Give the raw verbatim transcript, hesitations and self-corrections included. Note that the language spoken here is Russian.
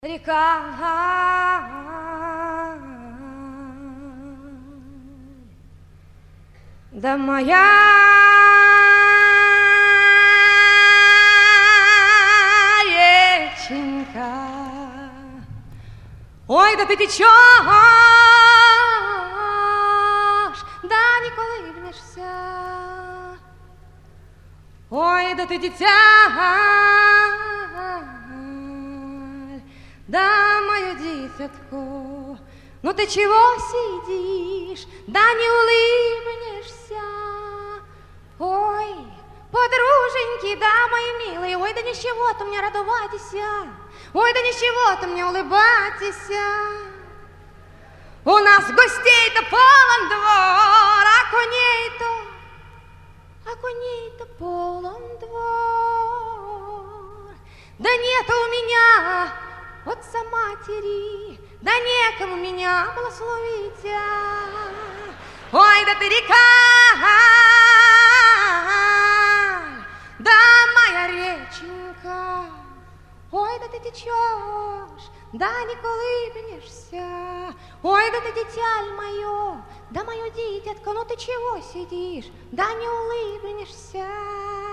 Река, да моя реченька, ой, да ты течешь, да не колыбнешься, ой, да ты дитя, да, мое дитятко, ну ты чего сидишь, да не улыбнешься? Ой, подруженьки, да, мои милые, ой, да ничего-то мне радоватися, ой, да ничего-то мне улыбатися. У нас гостей-то полон двор, а коней-то, а коней-то полон двор. Да нет у меня отца матери, да некому меня благословить. Ой, да ты река, да моя реченька, ой, да ты течешь, да не колыбнешься, ой, да ты дитя мое, да мое дитятко, ну ты чего сидишь, да не улыбнешься?